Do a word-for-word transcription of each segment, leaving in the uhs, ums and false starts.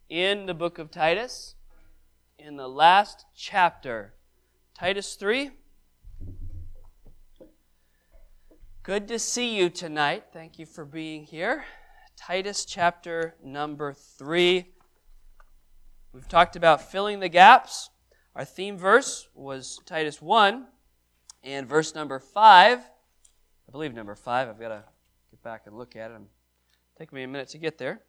in the book of Titus, in the last chapter. Titus three. Good to see you tonight. Thank you for being here. Titus chapter number three. We've talked about filling the gaps. Our theme verse was Titus one, and verse number five. I believe number five. I've got to get back and look at it. It's taking me a minute to get there.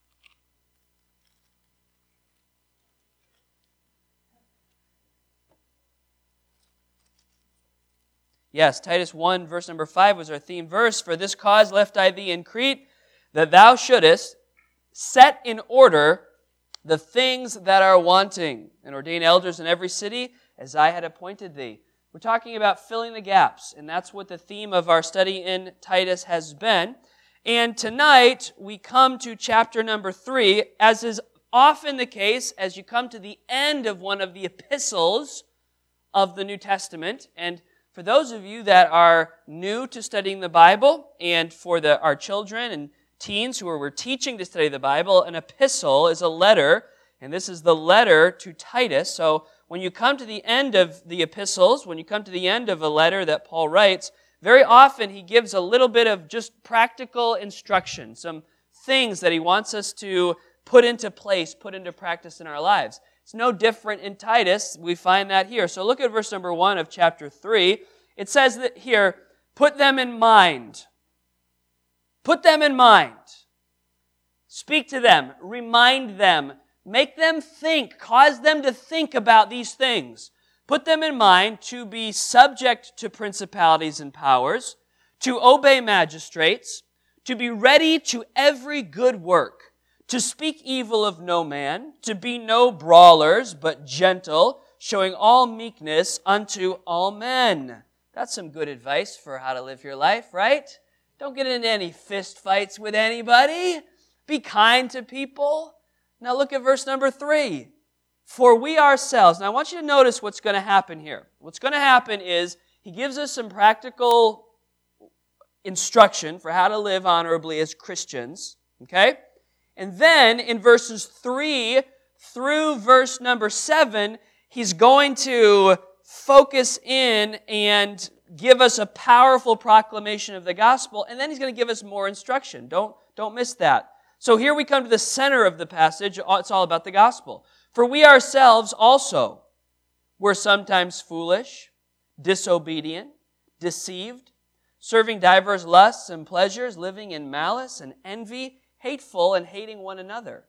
Yes, Titus one, verse number five was our theme verse. For this cause left I thee in Crete, that thou shouldest set in order the things that are wanting, and ordain elders in every city, as I had appointed thee. We're talking about filling the gaps, and that's what the theme of our study in Titus has been. And tonight, we come to chapter number three, as is often the case as you come to the end of one of the epistles of the New Testament. And for those of you that are new to studying the Bible, and for the, our children and teens who are we're teaching to study the Bible, an epistle is a letter, and this is the letter to Titus. So when you come to the end of the epistles, when you come to the end of a letter that Paul writes, very often he gives a little bit of just practical instruction, some things that he wants us to put into place, put into practice in our lives. It's no different in Titus. We find that here. So look at verse number one of chapter three. It says that here, put them in mind. Put them in mind. Speak to them. Remind them. Make them think. Cause them to think about these things. Put them in mind to be subject to principalities and powers, to obey magistrates, to be ready to every good work, to speak evil of no man, to be no brawlers, but gentle, showing all meekness unto all men. That's some good advice for how to live your life, right? Don't get into any fist fights with anybody. Be kind to people. Now look at verse number three. For we ourselves, now I want you to notice what's going to happen here. What's going to happen is he gives us some practical instruction for how to live honorably as Christians, okay? And then in verses three through verse number seven, he's going to focus in and give us a powerful proclamation of the gospel, and then he's going to give us more instruction. Don't, don't miss that. So here we come to the center of the passage. It's all about the gospel. For we ourselves also were sometimes foolish, disobedient, deceived, serving divers lusts and pleasures, living in malice and envy, hateful and hating one another.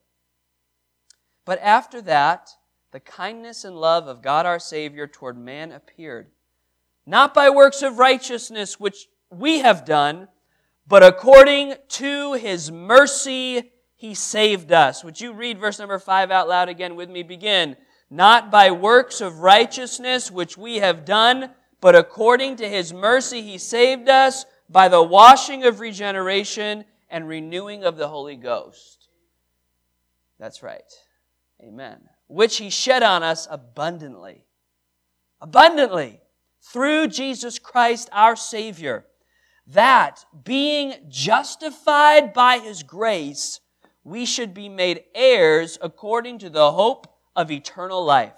But after that, the kindness and love of God our Savior toward man appeared, not by works of righteousness which we have done, but according to His mercy He saved us. Would you read verse number five out loud again with me? Begin. Not by works of righteousness which we have done, but according to His mercy He saved us by the washing of regeneration and renewing of the Holy Ghost. That's right. Amen. Which He shed on us abundantly. Abundantly. Through Jesus Christ our Savior, that being justified by His grace, we should be made heirs according to the hope of eternal life.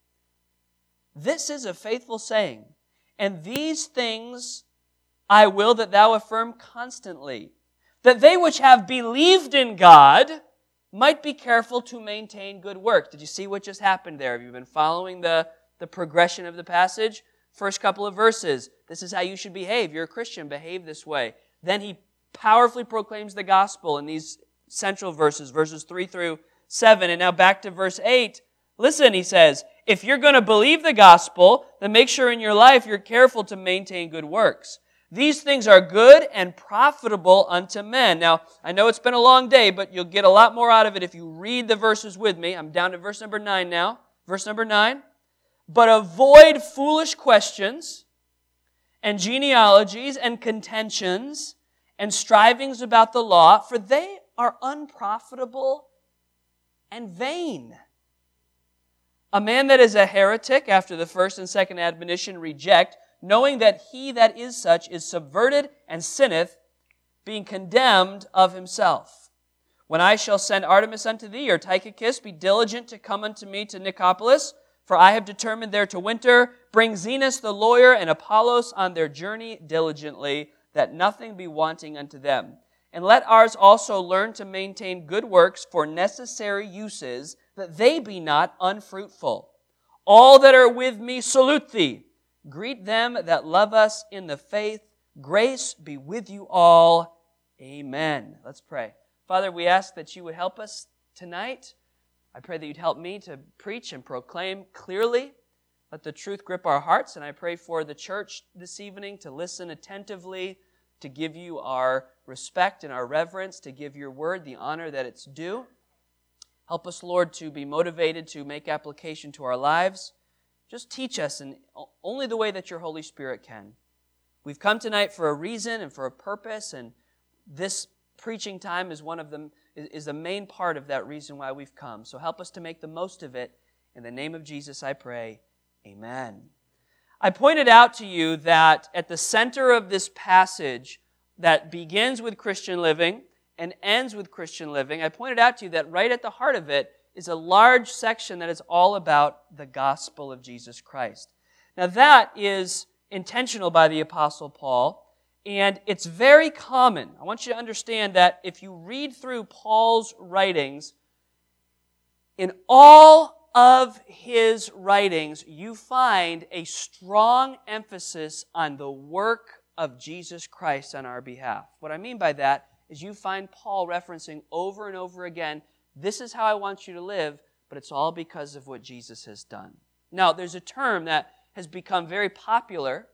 This is a faithful saying, and these things I will that thou affirm constantly, that they which have believed in God might be careful to maintain good work. Did you see what just happened there? Have you been following the, the progression of the passage? First couple of verses, this is how you should behave. You're a Christian, behave this way. Then he powerfully proclaims the gospel in these central verses, verses three through seven. And now back to verse eight. Listen, he says, if you're going to believe the gospel, then make sure in your life you're careful to maintain good works. These things are good and profitable unto men. Now, I know it's been a long day, but you'll get a lot more out of it if you read the verses with me. I'm down to verse number nine now. Verse number nine. But avoid foolish questions and genealogies and contentions and strivings about the law, for they are unprofitable and vain. A man that is a heretic after the first and second admonition reject, knowing that he that is such is subverted and sinneth, being condemned of himself. When I shall send Artemas unto thee, or Tychicus, be diligent to come unto me to Nicopolis, for I have determined there to winter. Bring Zenos the lawyer and Apollos on their journey diligently, that nothing be wanting unto them. And let ours also learn to maintain good works for necessary uses, that they be not unfruitful. All that are with me salute thee. Greet them that love us in the faith. Grace be with you all. Amen. Let's pray. Father, we ask that you would help us tonight. I pray that you'd help me to preach and proclaim clearly. Let the truth grip our hearts, and I pray for the church this evening to listen attentively, to give you our respect and our reverence, to give your word the honor that it's due. Help us, Lord, to be motivated to make application to our lives. Just teach us in only the way that your Holy Spirit can. We've come tonight for a reason and for a purpose, and this preaching time is one of them, is the main part of that reason why we've come. So help us to make the most of it. In the name of Jesus, I pray. Amen. I pointed out to you that at the center of this passage that begins with Christian living and ends with Christian living, I pointed out to you that right at the heart of it is a large section that is all about the gospel of Jesus Christ. Now that is intentional by the Apostle Paul. And it's very common. I want you to understand that if you read through Paul's writings, in all of his writings, you find a strong emphasis on the work of Jesus Christ on our behalf. What I mean by that is you find Paul referencing over and over again, this is how I want you to live, but it's all because of what Jesus has done. Now, there's a term that has become very popular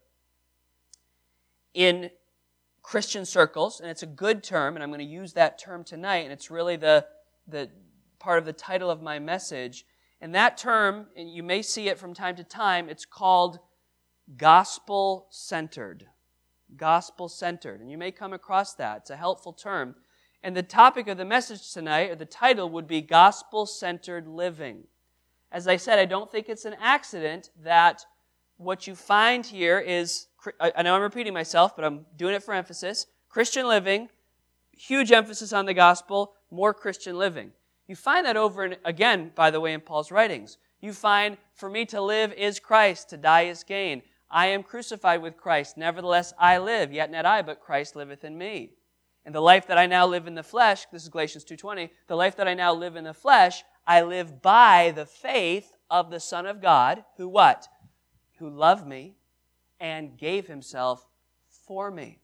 in Christian circles, and it's a good term, and I'm going to use that term tonight, and it's really the, the part of the title of my message. And that term, and you may see it from time to time, it's called gospel-centered. Gospel-centered. And you may come across that. It's a helpful term. And the topic of the message tonight, or the title, would be gospel-centered living. As I said, I don't think it's an accident that what you find here is, I know I'm repeating myself, but I'm doing it for emphasis. Christian living, huge emphasis on the gospel, more Christian living. You find that over and again, by the way, in Paul's writings. You find, for me to live is Christ, to die is gain. I am crucified with Christ, nevertheless I live, yet not I, but Christ liveth in me. And the life that I now live in the flesh, this is Galatians two twenty, the life that I now live in the flesh, I live by the faith of the Son of God, who what? Who loved me and gave himself for me.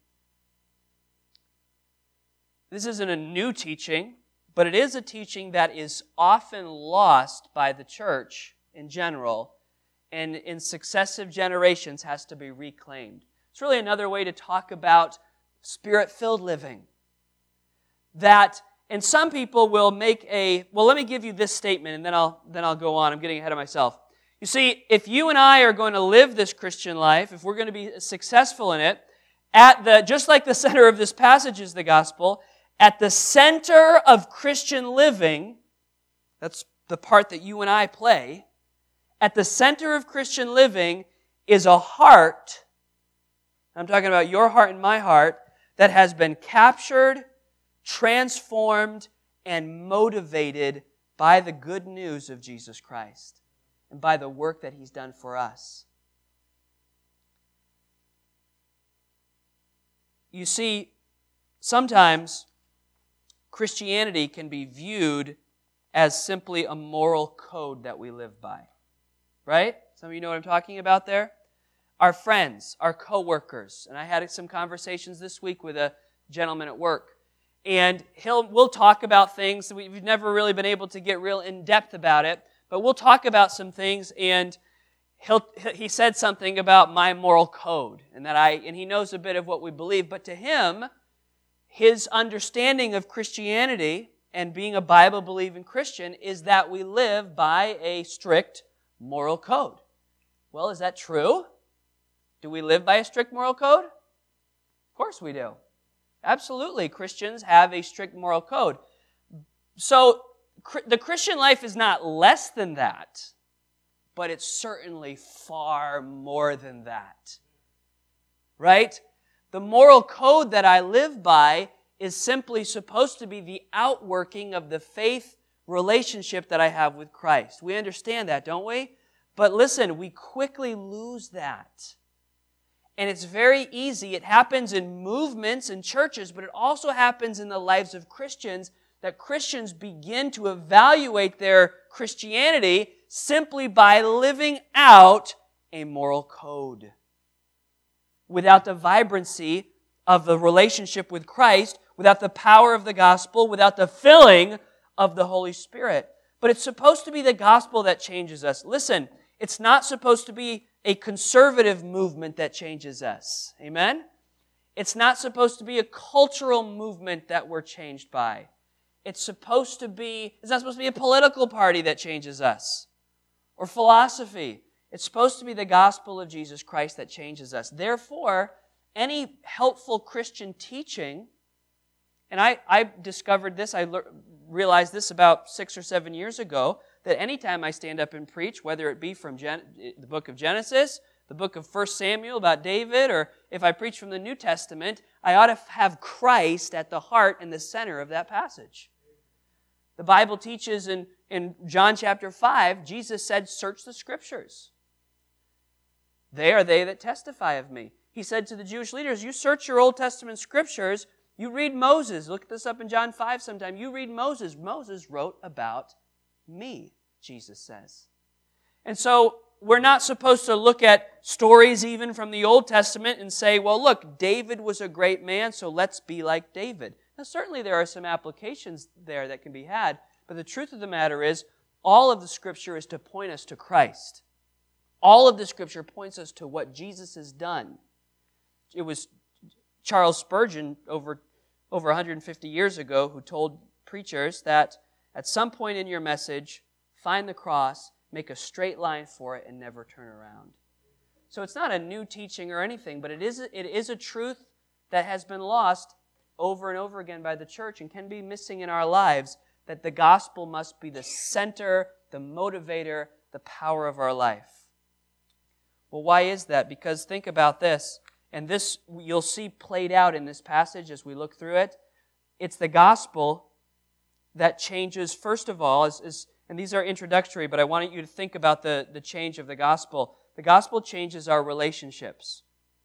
This isn't a new teaching, but it is a teaching that is often lost by the church in general, and in successive generations has to be reclaimed. It's really another way to talk about Spirit-filled living. That, and some people will make a, well, let me give you this statement, and then I'll then I'll go on. I'm getting ahead of myself. You see, if you and I are going to live this Christian life, if we're going to be successful in it, at the just like the center of this passage is the gospel, at the center of Christian living, that's the part that you and I play, at the center of Christian living is a heart, I'm talking about your heart and my heart, that has been captured, transformed, and motivated by the good news of Jesus Christ and by the work that He's done for us. You see, sometimes Christianity can be viewed as simply a moral code that we live by. Right? Some of you know what I'm talking about there? Our friends, our coworkers, and I had some conversations this week with a gentleman at work, and he'll we'll talk about things. We've never really been able to get real in depth about it, but we'll talk about some things, and he'll he said something about my moral code, and that I and he knows a bit of what we believe, but to him, his understanding of Christianity and being a Bible-believing Christian is that we live by a strict moral code. Well, is that true? Do we live by a strict moral code? Of course we do. Absolutely, Christians have a strict moral code. So, the Christian life is not less than that, but it's certainly far more than that. Right? The moral code that I live by is simply supposed to be the outworking of the faith relationship that I have with Christ. We understand that, don't we? But listen, we quickly lose that. And it's very easy. It happens in movements and churches, but it also happens in the lives of Christians, that Christians begin to evaluate their Christianity simply by living out a moral code, without the vibrancy of the relationship with Christ, without the power of the gospel, without the filling of the Holy Spirit. But it's supposed to be the gospel that changes us. Listen, it's not supposed to be a conservative movement that changes us. Amen? It's not supposed to be a cultural movement that we're changed by. It's supposed to be, it's not supposed to be a political party that changes us, or philosophy. It's supposed to be the gospel of Jesus Christ that changes us. Therefore, any helpful Christian teaching, and I, I discovered this, I le- realized this about six or seven years ago, that anytime I stand up and preach, whether it be from Gen- the book of Genesis, the book of First Samuel about David, or if I preach from the New Testament, I ought to have Christ at the heart and the center of that passage. The Bible teaches in, in John chapter five, Jesus said, search the Scriptures. They are they that testify of me. He said to the Jewish leaders, you search your Old Testament Scriptures, you read Moses. Look this up in John five sometime. You read Moses. Moses wrote about me, Jesus says. And so we're not supposed to look at stories even from the Old Testament and say, well, look, David was a great man, so let's be like David. Now, certainly there are some applications there that can be had, but the truth of the matter is, all of the Scripture is to point us to Christ. All of the Scripture points us to what Jesus has done. It was Charles Spurgeon over, over one hundred fifty years ago who told preachers that at some point in your message, find the cross, make a straight line for it, and never turn around. So it's not a new teaching or anything, but it is, it is a truth that has been lost over and over again by the church and can be missing in our lives, that the gospel must be the center, the motivator, the power of our life. Well, why is that? Because think about this, and this you'll see played out in this passage as we look through it. It's the gospel that changes, first of all, is, is and these are introductory, but I want you to think about the, the change of the gospel. The gospel changes our relationships.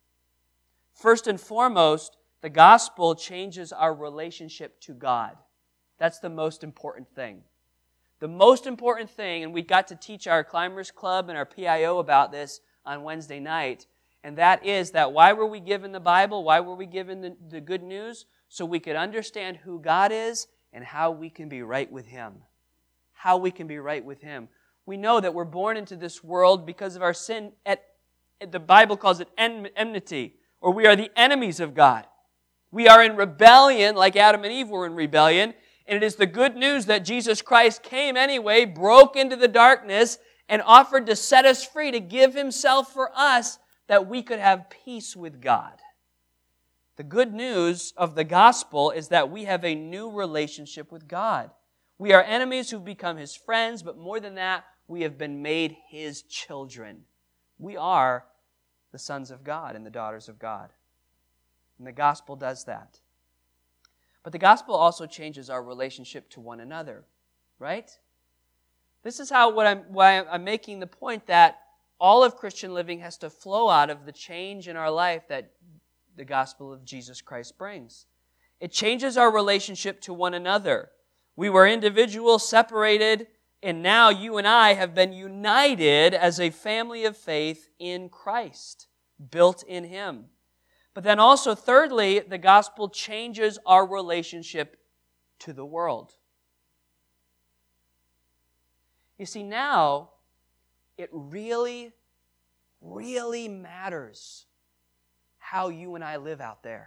First and foremost, the gospel changes our relationship to God. That's the most important thing. The most important thing, and we got to teach our Climbers Club and our P I O about this on Wednesday night, and that is that why were we given the Bible? Why were we given the, the good news? So we could understand who God is and how we can be right with Him. How we can be right with Him. We know that we're born into this world because of our sin. At, the Bible calls it enmity, or we are the enemies of God. We are in rebellion like Adam and Eve were in rebellion, and it is the good news that Jesus Christ came anyway, broke into the darkness, and offered to set us free, to give Himself for us, that we could have peace with God. The good news of the gospel is that we have a new relationship with God. We are enemies who've become His friends, but more than that, we have been made His children. We are the sons of God and the daughters of God. And the gospel does that. But the gospel also changes our relationship to one another, right? This is how what I'm why I'm making the point that all of Christian living has to flow out of the change in our life that the gospel of Jesus Christ brings. It changes our relationship to one another. We were individuals, separated, and now you and I have been united as a family of faith in Christ, built in Him. But then also, thirdly, the gospel changes our relationship to the world. You see, now it really, really matters how you and I live out there.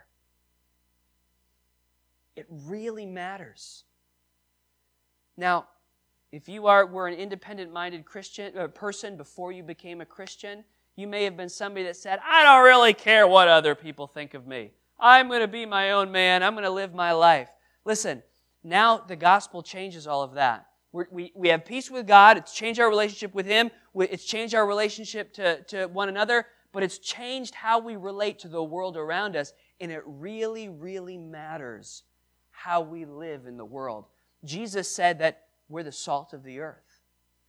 It really matters. Now, if you are were an independent-minded Christian uh, person before you became a Christian, you may have been somebody that said, I don't really care what other people think of me. I'm going to be my own man. I'm going to live my life. Listen, now the gospel changes all of that. We're, we we have peace with God. It's changed our relationship with Him. It's changed our relationship to, to one another. But it's changed how we relate to the world around us. And it really, really matters how we live in the world. Jesus said that we're the salt of the earth.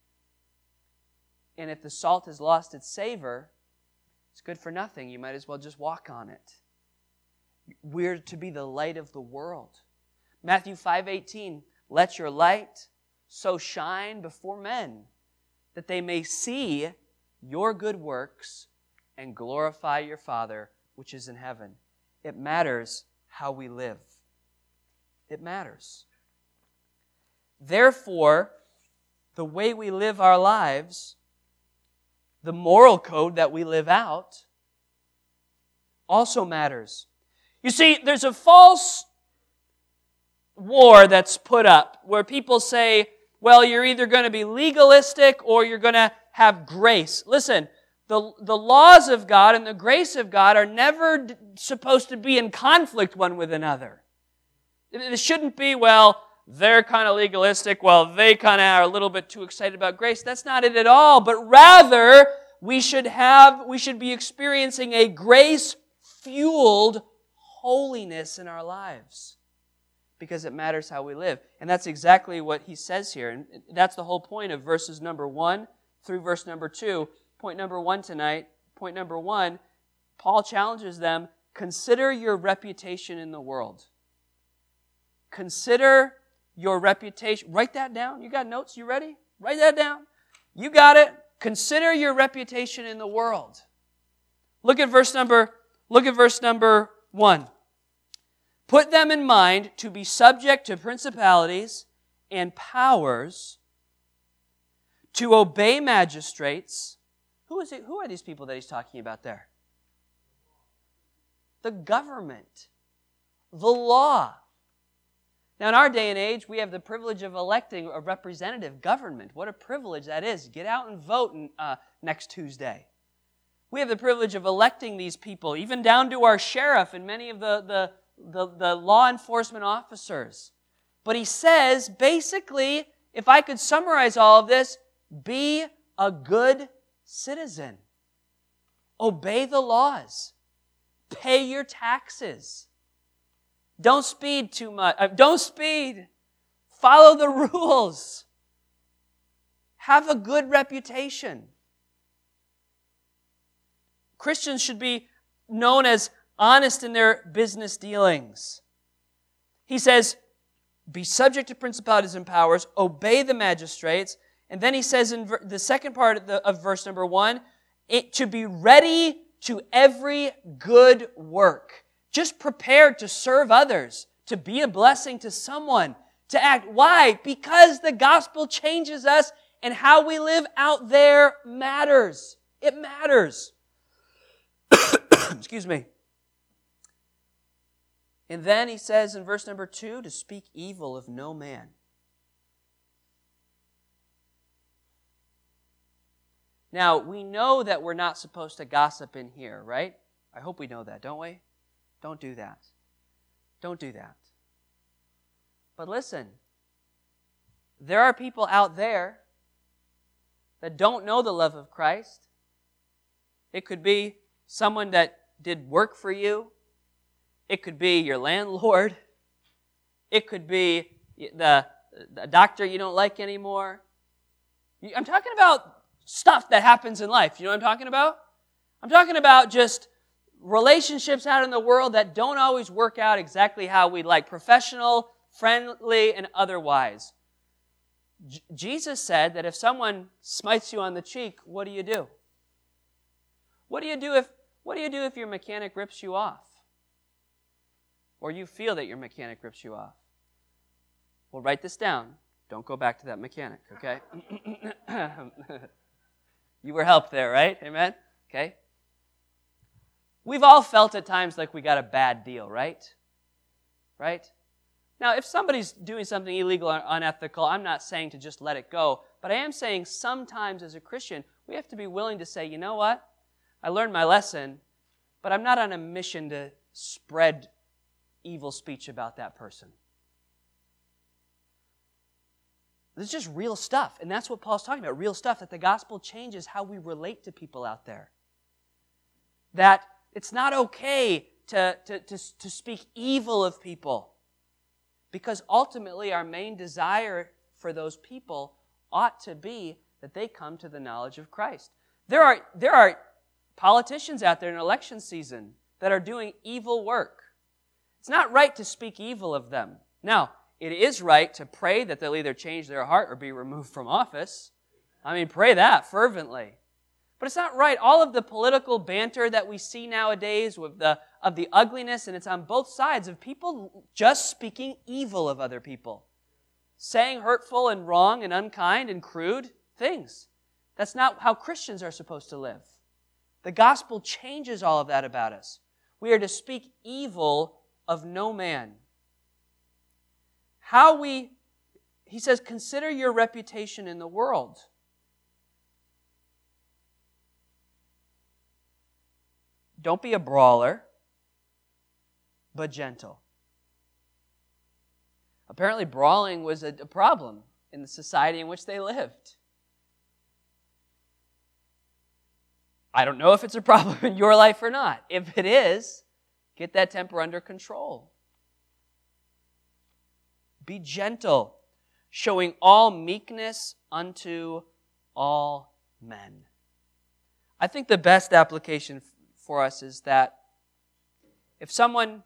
And if the salt has lost its savor, it's good for nothing. You might as well just walk on it. We're to be the light of the world. Matthew five eighteen, let your light so shine before men that they may see your good works and glorify your Father which is in heaven. It matters how we live. It matters. Therefore, the way we live our lives, the moral code that we live out, also matters. You see, there's a false war that's put up where people say, well, you're either going to be legalistic or you're going to have grace. Listen, the, the laws of God and the grace of God are never d- supposed to be in conflict one with another. It, it shouldn't be, well, they're kind of legalistic, well, they kind of are a little bit too excited about grace. That's not it at all, but rather we should have, we should be experiencing a grace-fueled holiness in our lives because it matters how we live. And that's exactly what he says here. And that's the whole point of verses number one through verse number two. Point number one tonight, point number one, Paul challenges them, consider your reputation in the world. Consider your reputation. Write that down. You got notes? You ready? Write that down. You got it. Consider your reputation in the world. Look at verse number, look at verse number one. Put them in mind to be subject to principalities and powers, to obey magistrates. Who is it? Who are these people that he's talking about there? The government. The law. Now, in our day and age, we have the privilege of electing a representative government. What a privilege that is. Get out and vote in, uh, next Tuesday. We have the privilege of electing these people, even down to our sheriff and many of the, the, the, the law enforcement officers. But he says, basically, if I could summarize all of this, be a good citizen. Obey the laws. Pay your taxes. Don't speed too much. Uh, don't speed. Follow the rules. Have a good reputation. Christians should be known as honest in their business dealings. He says, be subject to principalities and powers, obey the magistrates, and then he says in ver- the second part of, the, of verse number one, it, to be ready to every good work. Just prepared to serve others, to be a blessing to someone, to act. Why? Because the gospel changes us and how we live out there matters. It matters. Excuse me. And then he says in verse number two, to speak evil of no man. Now, we know that we're not supposed to gossip in here, right? I hope we know that, don't we? Don't do that. Don't do that. But listen, there are people out there that don't know the love of Christ. It could be someone that did work for you. It could be your landlord. It could be the, the doctor you don't like anymore. I'm talking about stuff that happens in life. You know what I'm talking about? I'm talking about just relationships out in the world that don't always work out exactly how we'd like, professional, friendly, and otherwise. J- Jesus said that if someone smites you on the cheek, what do you do? What do you do if what do you do if your mechanic rips you off? Or you feel that your mechanic rips you off? Well, write this down. Don't go back to that mechanic, okay? You were helped there, right? Amen? Okay? We've all felt at times like we got a bad deal, right? Right? Now, if somebody's doing something illegal or unethical, I'm not saying to just let it go, but I am saying sometimes as a Christian, we have to be willing to say, you know what? I learned my lesson, but I'm not on a mission to spread evil speech about that person. This is just real stuff, and that's what Paul's talking about, real stuff, that the gospel changes how we relate to people out there. That it's not okay to, to, to, to speak evil of people. Because ultimately our main desire for those people ought to be that they come to the knowledge of Christ. There are, there are politicians out there in election season that are doing evil work. It's not right to speak evil of them. Now, it is right to pray that they'll either change their heart or be removed from office. I mean, pray that fervently. But it's not right. All of the political banter that we see nowadays with the, of the ugliness, and it's on both sides of people just speaking evil of other people, saying hurtful and wrong and unkind and crude things. That's not how Christians are supposed to live. The gospel changes all of that about us. We are to speak evil of no man. How we, he says, consider your reputation in the world. Don't be a brawler, but gentle. Apparently, brawling was a, a problem in the society in which they lived. I don't know if it's a problem in your life or not. If it is, get that temper under control. Be gentle, showing all meekness unto all men. I think the best application for us is that if someone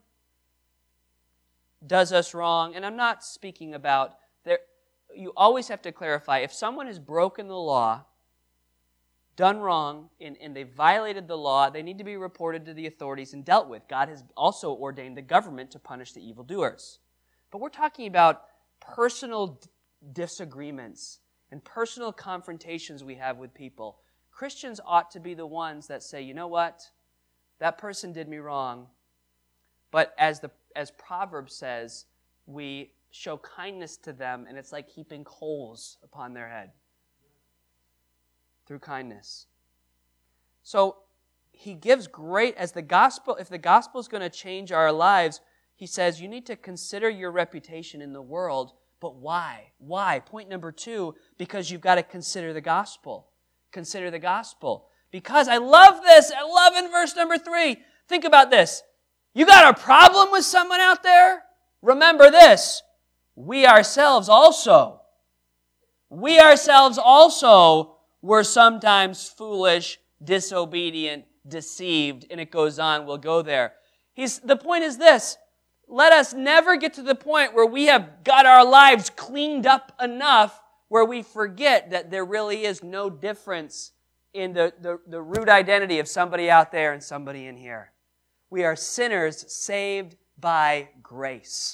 does us wrong, and I'm not speaking about, there, you always have to clarify, if someone has broken the law, done wrong, and, and they violated the law, they need to be reported to the authorities and dealt with. God has also ordained the government to punish the evildoers. But we're talking about personal d- disagreements and personal confrontations we have with people. Christians ought to be the ones that say, you know what? That person did me wrong. But as the as Proverbs says, we show kindness to them, and it's like heaping coals upon their head through kindness. So he gives great, as the gospel, if the gospel is going to change our lives, he says you need to consider your reputation in the world. But why? Why? Point number two, because you've got to consider the gospel. Consider the gospel. Because I love this. I love in verse number three. Think about this. You got a problem with someone out there? Remember this. We ourselves also. We ourselves also were sometimes foolish, disobedient, deceived, and it goes on. We'll go there. He's, the point is this. Let us never get to the point where we have got our lives cleaned up enough where we forget that there really is no difference in the, the, the root identity of somebody out there and somebody in here. We are sinners saved by grace.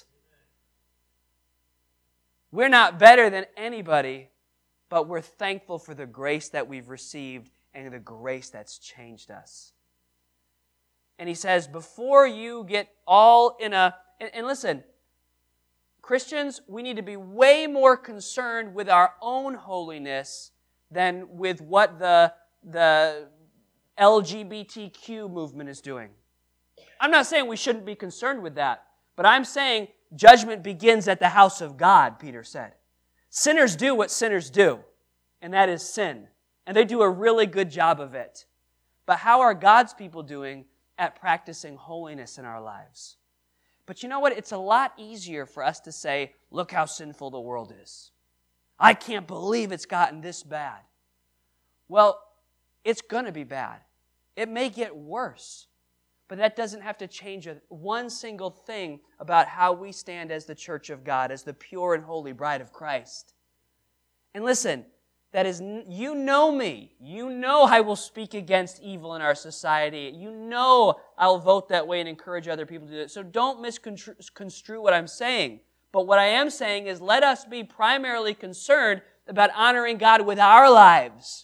We're not better than anybody, but we're thankful for the grace that we've received and the grace that's changed us. And he says, before you get all in a... And, and listen, Christians, we need to be way more concerned with our own holiness than with what the, the L G B T Q movement is doing. I'm not saying we shouldn't be concerned with that, but I'm saying judgment begins at the house of God, Peter said. Sinners do what sinners do, and that is sin. And they do a really good job of it. But how are God's people doing at practicing holiness in our lives? But you know what? It's a lot easier for us to say, look how sinful the world is. I can't believe it's gotten this bad. Well, it's going to be bad. It may get worse. But that doesn't have to change a, one single thing about how we stand as the church of God, as the pure and holy bride of Christ. And listen, that is, you know me. You know I will speak against evil in our society. You know I'll vote that way and encourage other people to do it. So don't misconstrue what I'm saying. But what I am saying is let us be primarily concerned about honoring God with our lives.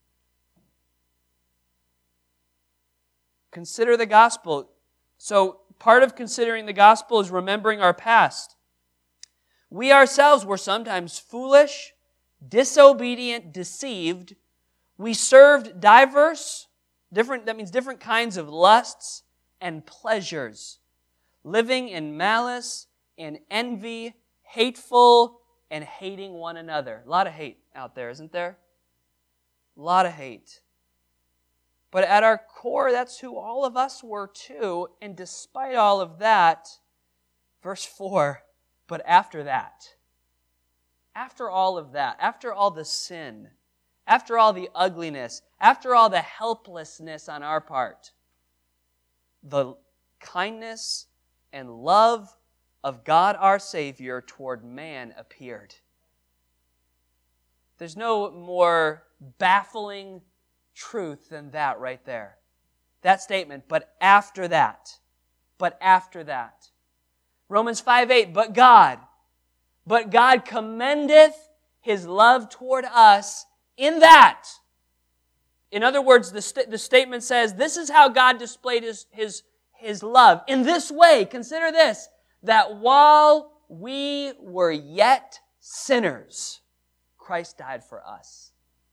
Consider the gospel. So part of considering the gospel is remembering our past. We ourselves were sometimes foolish, disobedient, deceived. We served diverse, different, that means different kinds of lusts and pleasures, living in malice and envy, hateful and hating one another. A lot of hate out there, isn't there? A lot of hate. But at our core, that's who all of us were too. And despite all of that, verse four, But after that, after all of that, after all the sin, after all the ugliness, after all the helplessness on our part, the kindness and love of God our Savior toward man appeared. There's no more baffling truth than that right there. That statement, but after that, but after that. Romans five eight, but God, but God commendeth His love toward us in that. In other words, the, st- the statement says, this is how God displayed His, His, His love. In this way, consider this, that while we were yet sinners, Christ died for us.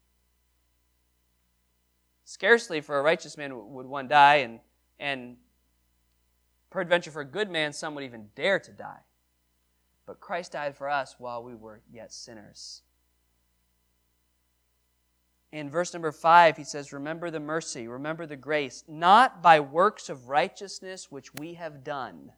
Scarcely for a righteous man would one die, and, and peradventure for a good man some would even dare to die. But Christ died for us while we were yet sinners. In verse number five, he says, remember the mercy, remember the grace, not by works of righteousness which we have done,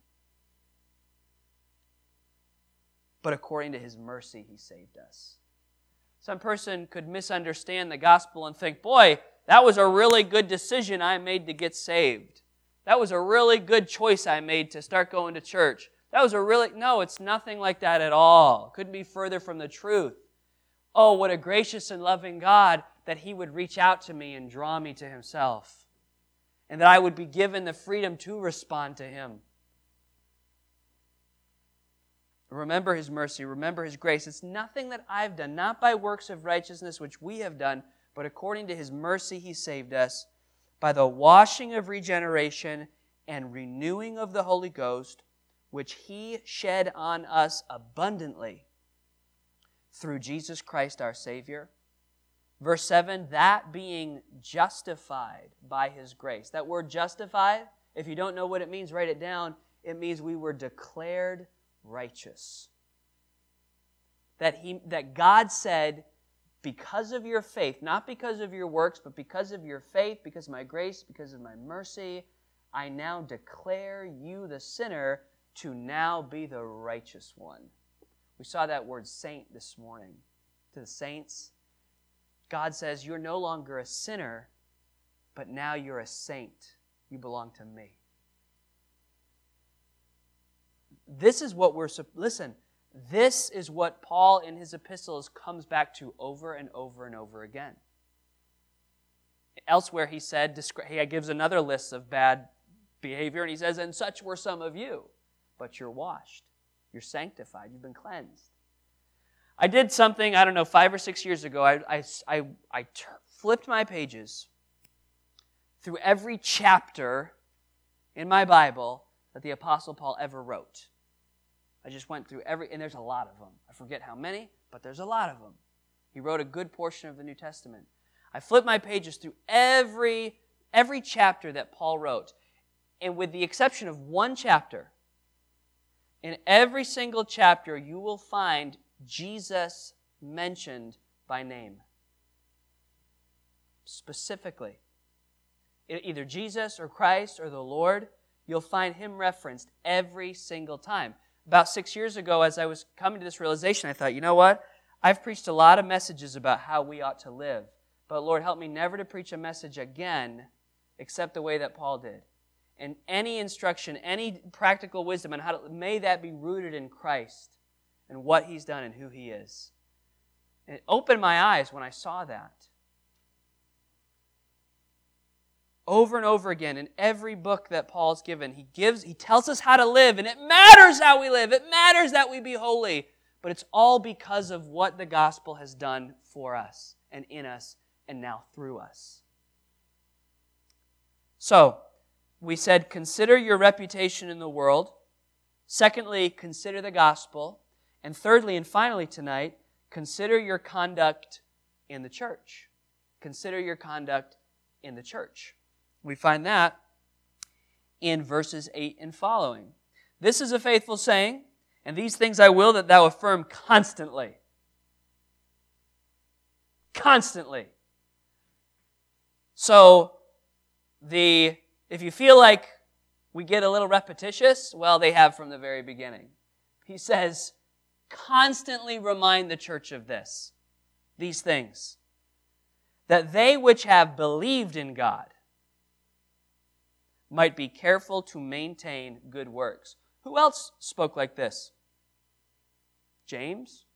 but according to His mercy He saved us. Some person could misunderstand the gospel and think, boy, that was a really good decision I made to get saved. That was a really good choice I made to start going to church. That was a really... No, it's nothing like that at all. Couldn't be further from the truth. Oh, what a gracious and loving God that He would reach out to me and draw me to Himself. And that I would be given the freedom to respond to Him. Remember His mercy, remember His grace. It's nothing that I've done, not by works of righteousness which we have done, but according to His mercy He saved us by the washing of regeneration and renewing of the Holy Ghost, which He shed on us abundantly through Jesus Christ our Savior. Verse seven, that being justified by His grace. That word justified, if you don't know what it means, write it down. It means we were declared righteous. That he, that God said, because of your faith, not because of your works, but because of your faith, because of my grace, because of my mercy, I now declare you, the sinner, to now be the righteous one. We saw that word saint this morning. To the saints, God says, you're no longer a sinner, but now you're a saint. You belong to me. This is what we're, listen, this is what Paul in his epistles comes back to over and over and over again. Elsewhere he said, he gives another list of bad behavior, and he says, and such were some of you, but you're washed, you're sanctified, you've been cleansed. I did something, I don't know, five or six years ago. I, I, I, I t- flipped my pages through every chapter in my Bible that the Apostle Paul ever wrote. I just went through every, and there's a lot of them. I forget how many, but there's a lot of them. He wrote a good portion of the New Testament. I flipped my pages through every, every chapter that Paul wrote. And with the exception of one chapter, in every single chapter you will find Jesus mentioned by name. Specifically. Either Jesus or Christ or the Lord, you'll find Him referenced every single time. About six years ago, as I was coming to this realization, I thought, you know what? I've preached a lot of messages about how we ought to live. But Lord, help me never to preach a message again except the way that Paul did. And any instruction, any practical wisdom on how to, may that be rooted in Christ and what He's done and who He is. And it opened my eyes when I saw that. Over and over again, in every book that Paul's given, he gives, he tells us how to live, and it matters how we live. It matters that we be holy. But it's all because of what the gospel has done for us and in us and now through us. So, we said, consider your reputation in the world. Secondly, consider the gospel. And thirdly and finally tonight, consider your conduct in the church. Consider your conduct in the church. We find that in verses eight and following. This is a faithful saying, and these things I will that thou affirm constantly. Constantly. So, the if you feel like we get a little repetitious, well, they have from the very beginning. he says, constantly remind the church of this, these things, that they which have believed in God might be careful to maintain good works. Who else spoke like this? James?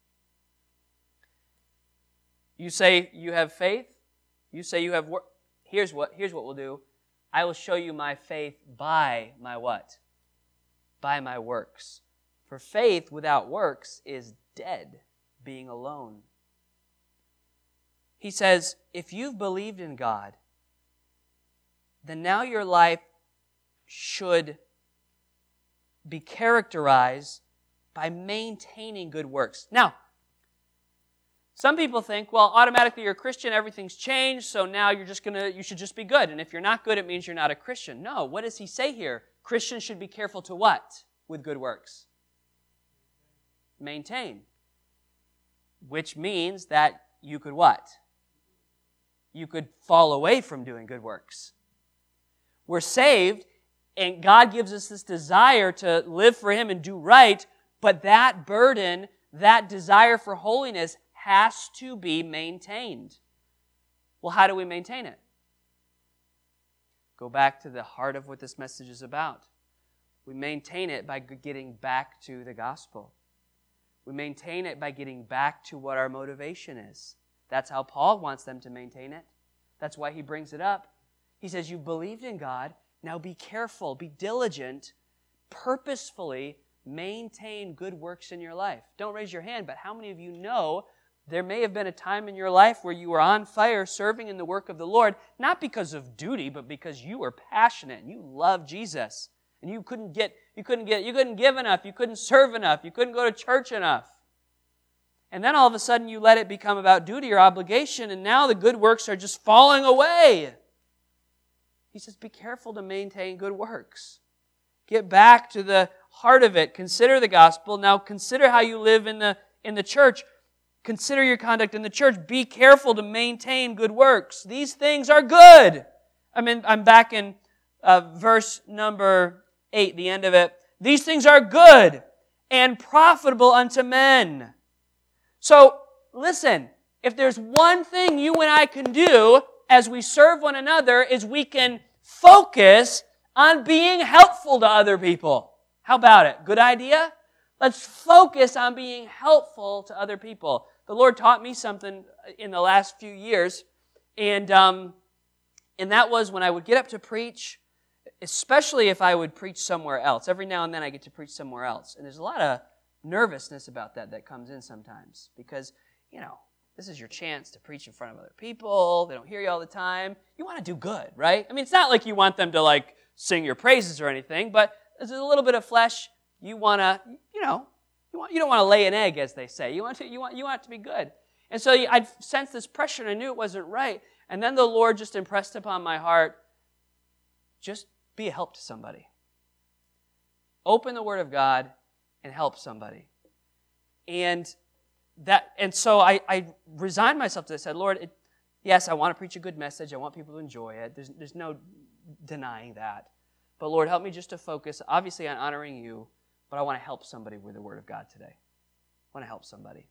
You say you have faith? You say you have work? Here's what, here's what we'll do. I will show you my faith by my what? By my works. For faith without works is dead, being alone. He says, if you've believed in God, then now your life should be characterized by maintaining good works. Now, some people think, well, automatically you're a Christian, everything's changed, so now you're just gonna, you should just be good. And if you're not good, it means you're not a Christian. No, what does he say here? Christians should be careful to what with good works? Maintain. Which means that you could what? You could fall away from doing good works. We're saved, and God gives us this desire to live for Him and do right, but that burden, that desire for holiness has to be maintained. Well, how do we maintain it? Go back to the heart of what this message is about. We maintain it by getting back to the gospel. We maintain it by getting back to what our motivation is. That's how Paul wants them to maintain it. That's why he brings it up. He says, you've believed in God, now be careful, be diligent, purposefully maintain good works in your life. Don't raise your hand, but how many of you know there may have been a time in your life where you were on fire serving in the work of the Lord, not because of duty, but because you were passionate and you loved Jesus. And you couldn't get, you couldn't get, you couldn't give enough, you couldn't serve enough, you couldn't go to church enough. And then all of a sudden you let it become about duty or obligation, and now the good works are just falling away. He says, be careful to maintain good works. Get back to the heart of it. Consider the gospel. Now consider how you live in the, in the church. Consider your conduct in the church. Be careful to maintain good works. These things are good. I mean, I'm back in uh, verse number eight, the end of it. These things are good and profitable unto men. So, listen, if there's one thing you and I can do as we serve one another is we can focus on being helpful to other people. How about it? Good idea? Let's focus on being helpful to other people. The Lord taught me something in the last few years, and um, and that was when I would get up to preach, especially if I would preach somewhere else. Every now and then I get to preach somewhere else, and there's a lot of nervousness about that that comes in sometimes because, you know, this is your chance to preach in front of other people. They don't hear you all the time. You want to do good, right? I mean, it's not like you want them to, like, sing your praises or anything, but there's a little bit of flesh. You want to, you know, you want you don't want to lay an egg, as they say. You want to, you want you want it to be good. And so I'd sensed this pressure, and I knew it wasn't right. And then the Lord just impressed upon my heart, just be a help to somebody. Open the Word of God and help somebody. And that, and so I, I resigned myself to this. I said, Lord, it, yes, I want to preach a good message. I want people to enjoy it. There's, there's no denying that. But Lord, help me just to focus, obviously, on honoring you, but I want to help somebody with the Word of God today. I want to help somebody.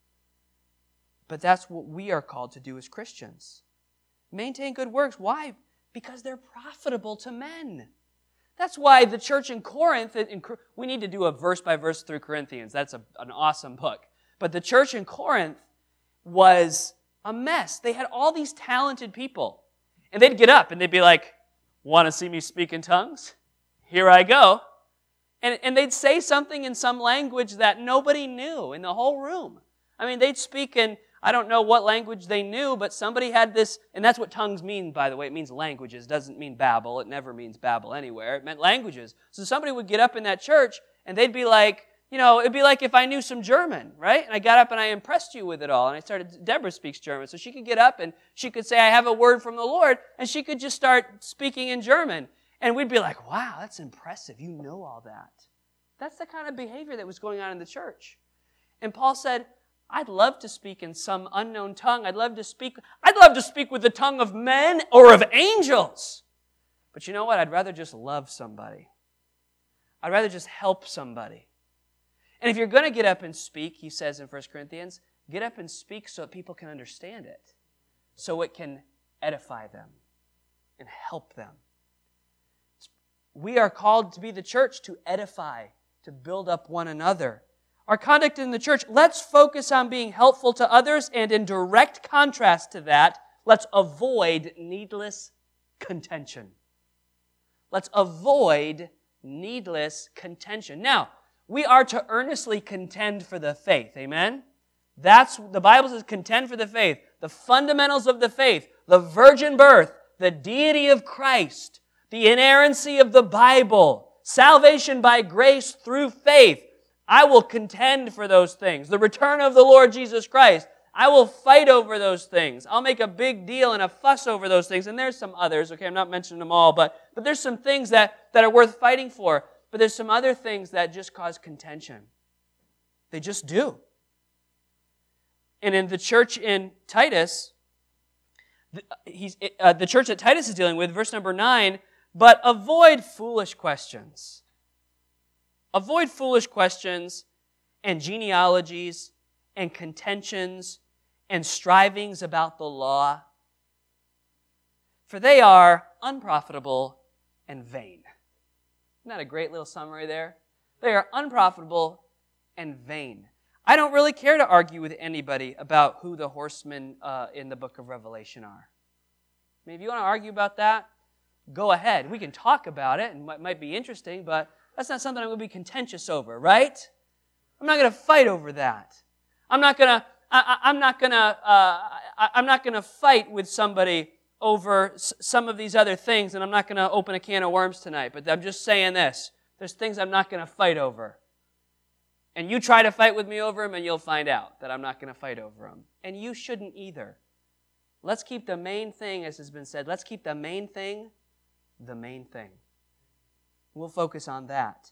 But that's what we are called to do as Christians. Maintain good works. Why? Because they're profitable to men. That's why the church in Corinth, in, we need to do a verse by verse through Corinthians. That's a, an awesome book. But the church in Corinth was a mess. They had all these talented people. And they'd get up and they'd be like, want to see me speak in tongues? Here I go. And, and they'd say something in some language that nobody knew in the whole room. I mean, they'd speak in, I don't know what language they knew, but somebody had this, and that's what tongues mean, by the way. It means languages. It doesn't mean babble. It never means babble anywhere. It meant languages. So somebody would get up in that church, and they'd be like, you know, it'd be like if I knew some German, right? And I got up and I impressed you with it all. And I started, Deborah speaks German, so she could get up and she could say, I have a word from the Lord, and she could just start speaking in German. And we'd be like, wow, that's impressive. You know all that. That's the kind of behavior that was going on in the church. And Paul said, I'd love to speak in some unknown tongue. I'd love to speak, I'd love to speak with the tongue of men or of angels. But you know what? I'd rather just love somebody. I'd rather just help somebody. And if you're going to get up and speak, he says in First Corinthians, get up and speak so that people can understand it, so it can edify them and help them. We are called to be the church to edify, to build up one another. Our conduct in the church, let's focus on being helpful to others, and in direct contrast to that, let's avoid needless contention. Let's avoid needless contention. Now, we are to earnestly contend for the faith. Amen? That's, the Bible says, contend for the faith. The fundamentals of the faith, the virgin birth, the deity of Christ, the inerrancy of the Bible, salvation by grace through faith. I will contend for those things. The return of the Lord Jesus Christ. I will fight over those things. I'll make a big deal and a fuss over those things. And there's some others, okay, I'm not mentioning them all, but, but there's some things that, that are worth fighting for. But there's some other things that just cause contention. They just do. And in the church in Titus, he's, uh, the church that Titus is dealing with, verse number nine, but avoid foolish questions. Avoid foolish questions and genealogies and contentions and strivings about the law, for they are unprofitable and vain. Isn't that a great little summary there? They are unprofitable and vain. I don't really care to argue with anybody about who the horsemen uh, in the book of Revelation are. I mean, if you want to argue about that, go ahead. We can talk about it, and it might be interesting, but that's not something I'm going to be contentious over, right? I'm not going to fight over that. I'm not going to. I, I'm not going to. Uh, I'm not going to fight with somebody over s- some of these other things, and I'm not going to open a can of worms tonight. But I'm just saying this: there's things I'm not going to fight over. And you try to fight with me over them, and you'll find out that I'm not going to fight over them. And you shouldn't either. Let's keep the main thing, as has been said, let's keep the main thing the main thing. We'll focus on that.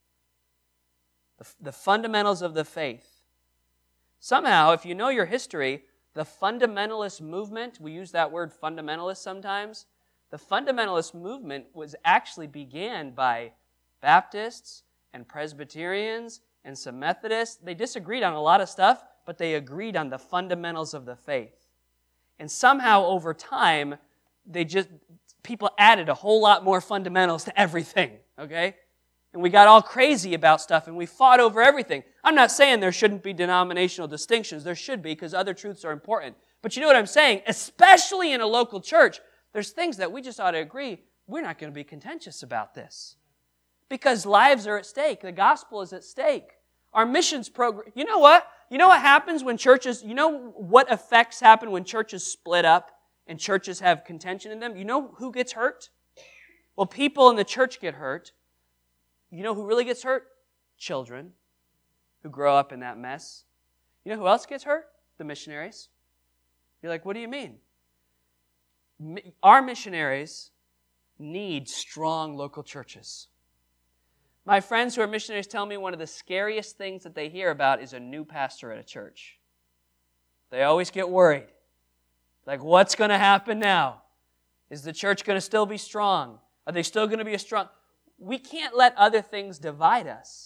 The, the fundamentals of the faith. Somehow, if you know your history, the fundamentalist movement, we use that word fundamentalist sometimes, the fundamentalist movement was actually began by Baptists and Presbyterians and some Methodists. They disagreed on a lot of stuff, but they agreed on the fundamentals of the faith. And somehow over time, they just people added a whole lot more fundamentals to everything, okay? And we got all crazy about stuff, and we fought over everything. I'm not saying there shouldn't be denominational distinctions. There should be, because other truths are important. But you know what I'm saying? Especially in a local church, there's things that we just ought to agree, we're not going to be contentious about this. Because lives are at stake. The gospel is at stake. Our missions program, you know what? You know what happens when churches, you know what effects happen when churches split up and churches have contention in them? You know who gets hurt? Well, people in the church get hurt. You know who really gets hurt? Children who grow up in that mess. You know who else gets hurt? The missionaries. You're like, what do you mean? Our missionaries need strong local churches. My friends who are missionaries tell me one of the scariest things that they hear about is a new pastor at a church. They always get worried. Like, what's going to happen now? Is the church going to still be strong? Are they still going to be a strong... We can't let other things divide us.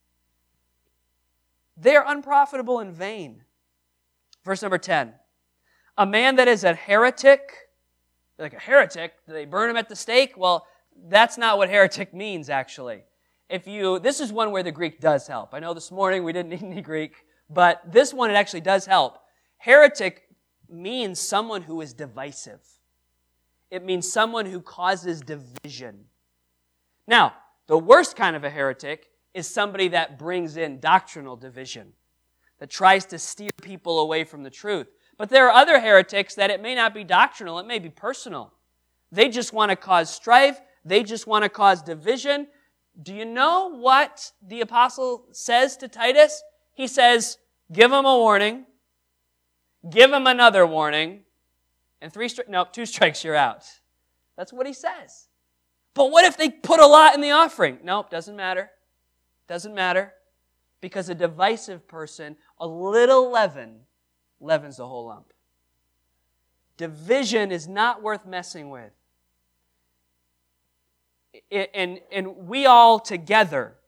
They're unprofitable and vain. Verse number ten. A man that is a heretic, like a heretic, do they burn him at the stake? Well, that's not what heretic means, actually. If you, this is one where the Greek does help. I know this morning we didn't need any Greek, but this one it actually does help. Heretic means someone who is divisive. It means someone who causes division. Now, the worst kind of a heretic is somebody that brings in doctrinal division, that tries to steer people away from the truth. But there are other heretics that it may not be doctrinal, it may be personal. They just want to cause strife, they just want to cause division. Do you know what the apostle says to Titus? He says, give him a warning, give him another warning, and three stri- no, two strikes, you're out. That's what he says. But what if they put a lot in the offering? Nope, doesn't matter. Doesn't matter. Because a divisive person, a little leaven, leavens the whole lump. Division is not worth messing with. And, and we all together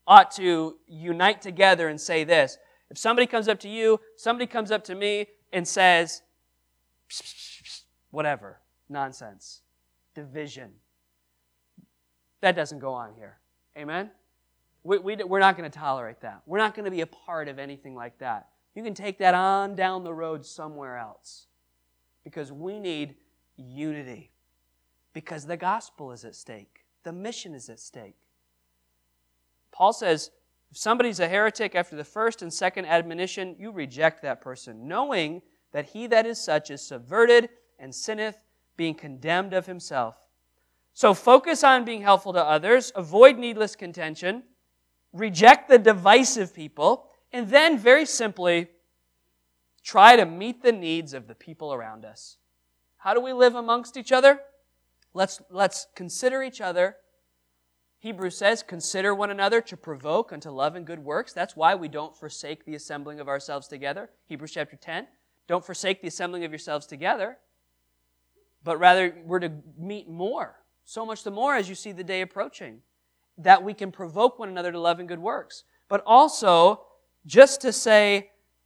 ought to unite together and say this. If somebody comes up to you, somebody comes up to me and says, whatever, nonsense, division. That doesn't go on here. Amen? We, we, we're not going to tolerate that. We're not going to be a part of anything like that. You can take that on down the road somewhere else. Because we need unity. Because the gospel is at stake. The mission is at stake. Paul says, if somebody's a heretic after the first and second admonition, you reject that person, knowing that he that is such is subverted and sinneth, being condemned of himself. So focus on being helpful to others, avoid needless contention, reject the divisive people, and then, very simply, try to meet the needs of the people around us. How do we live amongst each other? Let's, let's consider each other. Hebrews says, consider one another to provoke unto love and good works. That's why we don't forsake the assembling of ourselves together. Hebrews chapter ten. Don't forsake the assembling of yourselves together, but rather we're to meet more. So much the more as you see the day approaching, that we can provoke one another to love and good works. But also, just to say,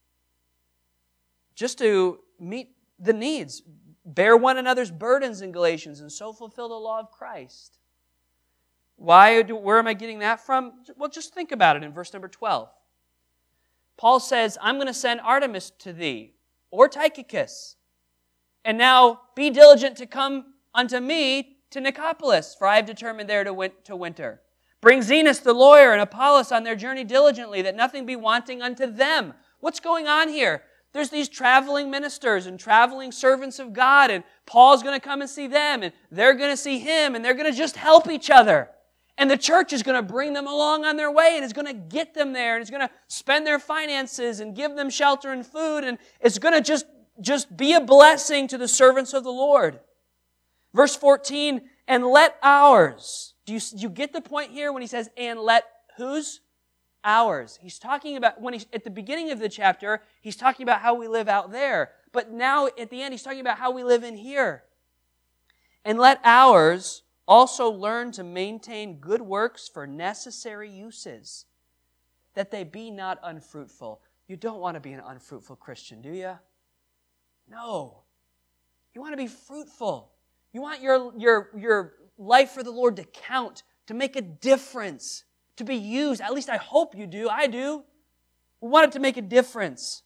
just to meet the needs, bear one another's burdens in Galatians, and so fulfill the law of Christ. Why? Do, where am I getting that from? Well, just think about it in verse number twelve. Paul says, I'm going to send Artemis to thee, or Tychicus, and now be diligent to come unto me to Nicopolis, for I have determined there to, win- to winter. Bring Zenas the lawyer and Apollos on their journey diligently, that nothing be wanting unto them. What's going on here? There's these traveling ministers and traveling servants of God, and Paul's going to come and see them, and they're going to see him, and they're going to just help each other. And the church is going to bring them along on their way, and it's going to get them there, and it's going to spend their finances and give them shelter and food, and it's going to just, just be a blessing to the servants of the Lord. Verse fourteen, and let ours. Do you, do you get the point here when he says, and let whose? Ours. He's talking about, when he's at the beginning of the chapter, he's talking about how we live out there. But now at the end, he's talking about how we live in here. And let ours also learn to maintain good works for necessary uses, that they be not unfruitful. You don't want to be an unfruitful Christian, do you? No. You want to be fruitful. You want your, your, your life for the Lord to count, to make a difference, to be used. At least I hope you do. I do. We want it to make a difference.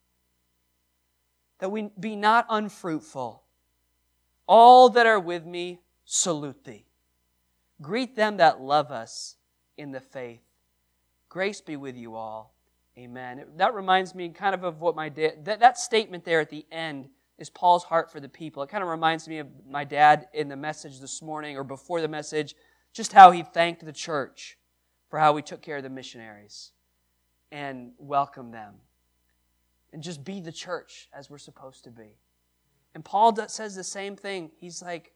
That we be not unfruitful. All that are with me salute thee. Greet them that love us in the faith. Grace be with you all. Amen. That reminds me kind of of what my dad, that, that statement there at the end is Paul's heart for the people. It kind of reminds me of my dad in the message this morning or before the message, just how he thanked the church for how we took care of the missionaries and welcomed them. And just be the church as we're supposed to be. And Paul does, says the same thing. He's like,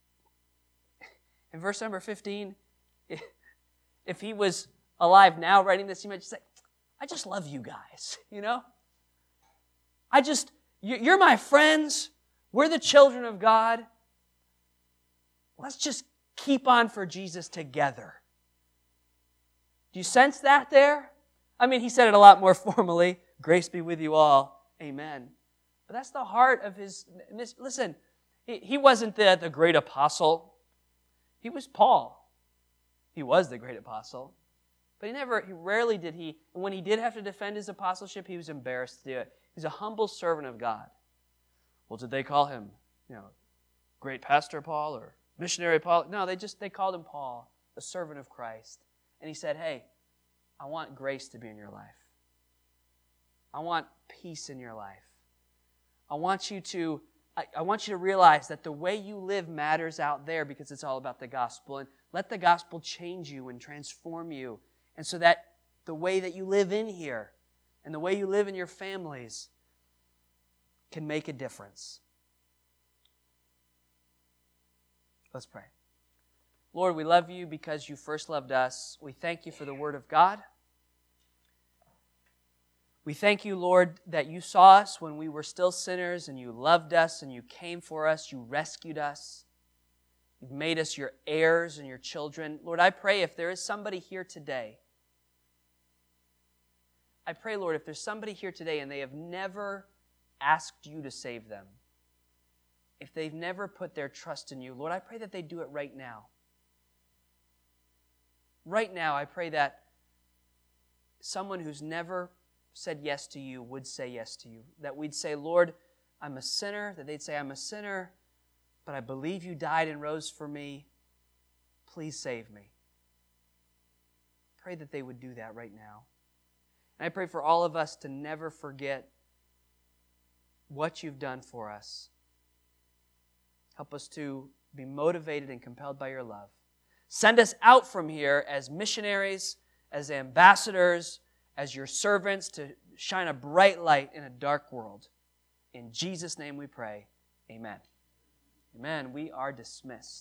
in verse number fifteen, if he was alive now writing this, he might just say, I just love you guys, you know? I just, you're my friends. We're the children of God. Let's just keep on for Jesus together. Do you sense that there? I mean, he said it a lot more formally. Grace be with you all. Amen. But that's the heart of his... Listen, he wasn't the, the great apostle. He was Paul. He was the great apostle. But he never, he rarely did he, and when he did have to defend his apostleship, he was embarrassed to do it. He's a humble servant of God. Well, did they call him, you know, great pastor Paul or missionary Paul? No, they just, they called him Paul, a servant of Christ. And he said, hey, I want grace to be in your life. I want peace in your life. I want you to, I, I want you to realize that the way you live matters out there because it's all about the gospel. And let the gospel change you and transform you. And so that the way that you live in here and the way you live in your families can make a difference. Let's pray. Lord, we love you because you first loved us. We thank you for the Word of God. We thank you, Lord, that you saw us when we were still sinners and you loved us and you came for us, you rescued us. You've made us your heirs and your children. Lord, I pray if there is somebody here today I pray, Lord, if there's somebody here today and they have never asked you to save them, if they've never put their trust in you, Lord, I pray that they do it right now. Right now, I pray that someone who's never said yes to you would say yes to you. That we'd say, Lord, I'm a sinner. That they'd say, I'm a sinner, but I believe you died and rose for me. Please save me. Pray that they would do that right now. And I pray for all of us to never forget what you've done for us. Help us to be motivated and compelled by your love. Send us out from here as missionaries, as ambassadors, as your servants to shine a bright light in a dark world. In Jesus' name we pray. Amen. Amen. We are dismissed.